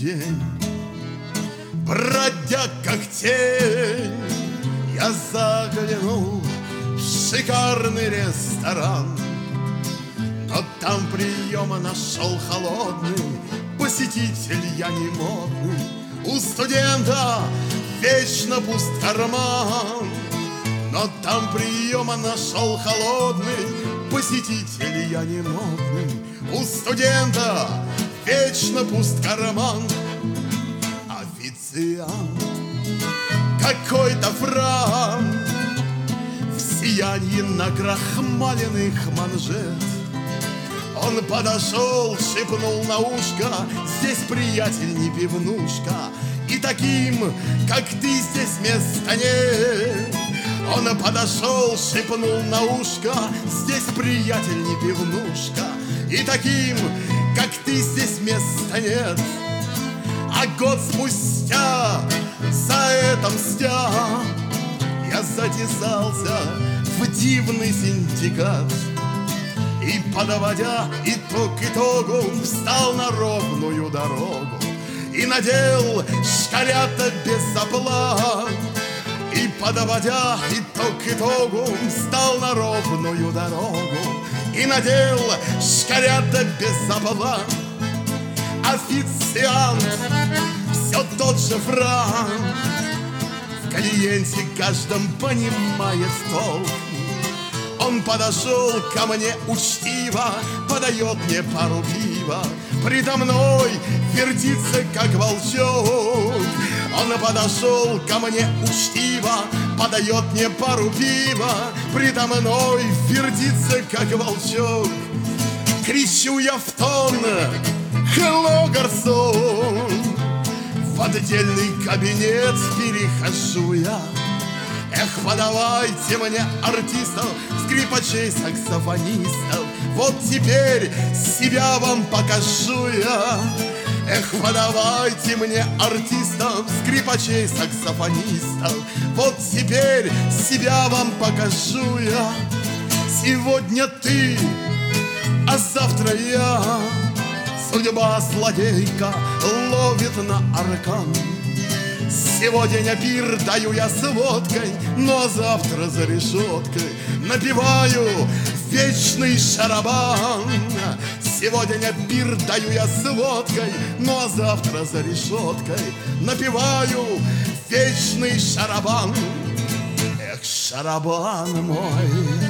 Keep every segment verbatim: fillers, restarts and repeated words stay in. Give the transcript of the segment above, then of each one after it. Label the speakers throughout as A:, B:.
A: день. Бродя как тень, я заглянул в шикарный ресторан, но там приема нашел холодный посетитель, я не модный. У студента вечно пуст карман, но там приема нашел холодный посетитель, я не модный. У студента вечно пуст карман. Официант, какой-то франт в сиянии накрахмаленных манжет. Он подошел, шепнул на ушко: здесь, приятель, не пивнушка, и таким, как ты, здесь места нет. Он подошел, шепнул на ушко: здесь, приятель, не пивнушка, и таким, как ты, здесь места нет. А год спустя, за это мстя, я затесался в дивный синдикат и, подводя итог итогу, встал на ровную дорогу и надел шкарята без оплат. И, подводя итог итогу, встал на ровную дорогу и надел шкарята без оплат. Официант, все тот же франк, в клиенте каждом понимает толк. Он подошел ко мне учтиво, подает мне пару пива, предо мной вертится, как волчок. Он подошел ко мне учтиво, подает мне пару пива, предо мной вертится, как волчок. Кричу я в тон: «Хелло, гарсон!» В отдельный кабинет перехожу я. Эх, подавайте мне артистов, скрипачей, саксофонистов, вот теперь себя вам покажу я. Эх, подавайте мне артистов, скрипачей, саксофонистов, вот теперь себя вам покажу я. Сегодня ты, а завтра я. Судьба злодейка ловит на аркан. Сегодня пир даю я с водкой, но завтра за решеткой напиваю вечный шарабан. Сегодня пир даю я с водкой, но завтра за решеткой напиваю вечный шарабан. Эх, шарабан мой,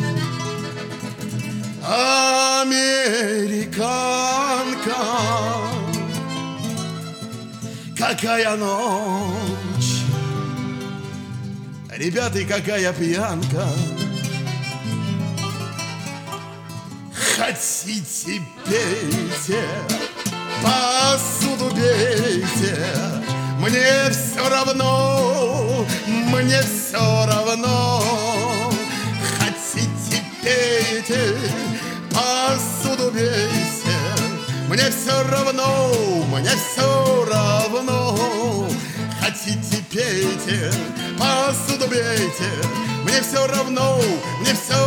A: американка, какая ночь, ребята, и какая пьянка. Хотите, пейте, посуду бейте, мне все равно, мне все равно. Хотите, пейте, посуду бейте, мне все равно, мне все равно. Хотите, пейте, посуду бейте, мне все равно, мне все